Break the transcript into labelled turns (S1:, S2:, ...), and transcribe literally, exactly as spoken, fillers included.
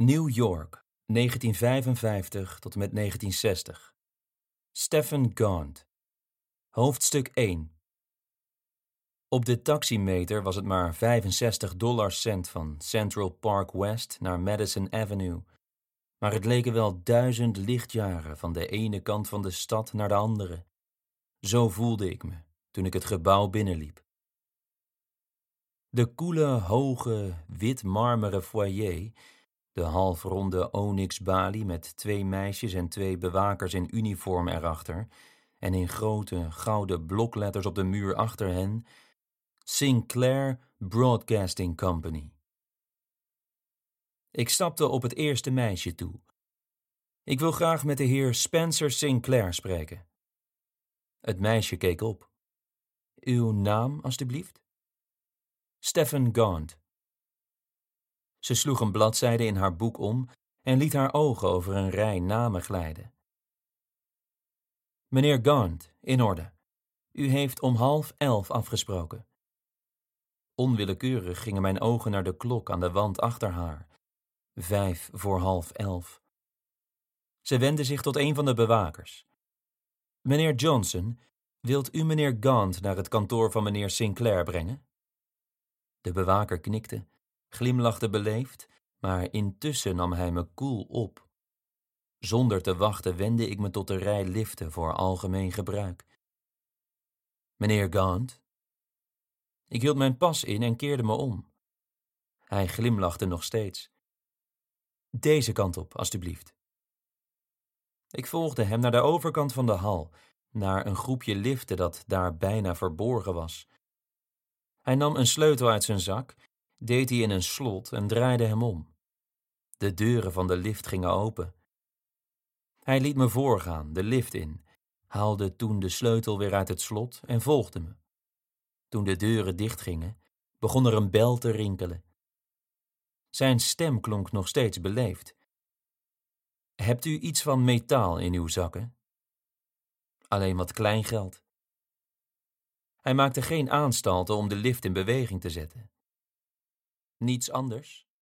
S1: New York, negentien vijfenvijftig tot en met negentien zestig. Stephen Gaunt. Hoofdstuk één. Op de taximeter was het maar vijfenzestig dollarcent van Central Park West naar Madison Avenue, maar het leken wel duizend lichtjaren van de ene kant van de stad naar de andere. Zo voelde ik me toen ik het gebouw binnenliep. De koele, hoge, wit marmeren foyer, de halfronde onyxbalie met twee meisjes en twee bewakers in uniform erachter en in grote, gouden blokletters op de muur achter hen, Sinclair Broadcasting Company. Ik stapte op het eerste meisje toe. Ik wil graag met de heer Spencer Sinclair spreken. Het meisje keek op. Uw naam, alstublieft? Stephen Gaunt. Ze sloeg een bladzijde in haar boek om en liet haar ogen over een rij namen glijden. Meneer Gaunt, in orde. U heeft om half elf afgesproken. Onwillekeurig gingen mijn ogen naar de klok aan de wand achter haar. Vijf voor half elf. Ze wendde zich tot een van de bewakers. Meneer Johnson, wilt u meneer Gaunt naar het kantoor van meneer Sinclair brengen? De bewaker knikte, glimlachte beleefd, maar intussen nam hij me koel op. Zonder te wachten wendde ik me tot de rij liften voor algemeen gebruik. Meneer Gaunt? Ik hield mijn pas in en keerde me om. Hij glimlachte nog steeds. Deze kant op, alstublieft. Ik volgde hem naar de overkant van de hal, naar een groepje liften dat daar bijna verborgen was. Hij nam een sleutel uit zijn zak, deed die in een slot en draaide hem om. De deuren van de lift gingen open. Hij liet me voorgaan, de lift in, haalde toen de sleutel weer uit het slot en volgde me. Toen de deuren dichtgingen, begon er een bel te rinkelen. Zijn stem klonk nog steeds beleefd. Hebt u iets van metaal in uw zakken? Alleen wat kleingeld. Hij maakte geen aanstalten om de lift in beweging te zetten. Niets anders?